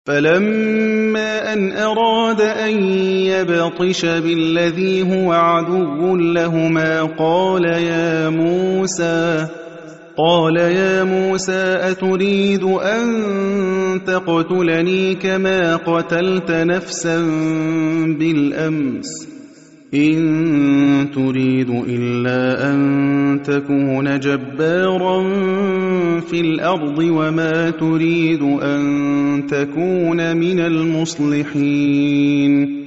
فَلَمَّا أَنْ أَرَادَ أَن يَبْطِشَ بِالَّذِي هُوَ عَدُوٌّ لَّهُمَا قَالَ يَا مُوسَىٰ أَتُرِيدُ أَن تَقْتُلَنِي كَمَا قَتَلْتَ نَفْسًا بِالْأَمْسِ ۖ إِن تُرِيدُ إِلَّا أَن تَكُونَ جَبَّارًا فِي الْأَرْضِ وَمَا تُرِيدُ أَن تَكُونَ مِنَ الْمُصْلِحِينَ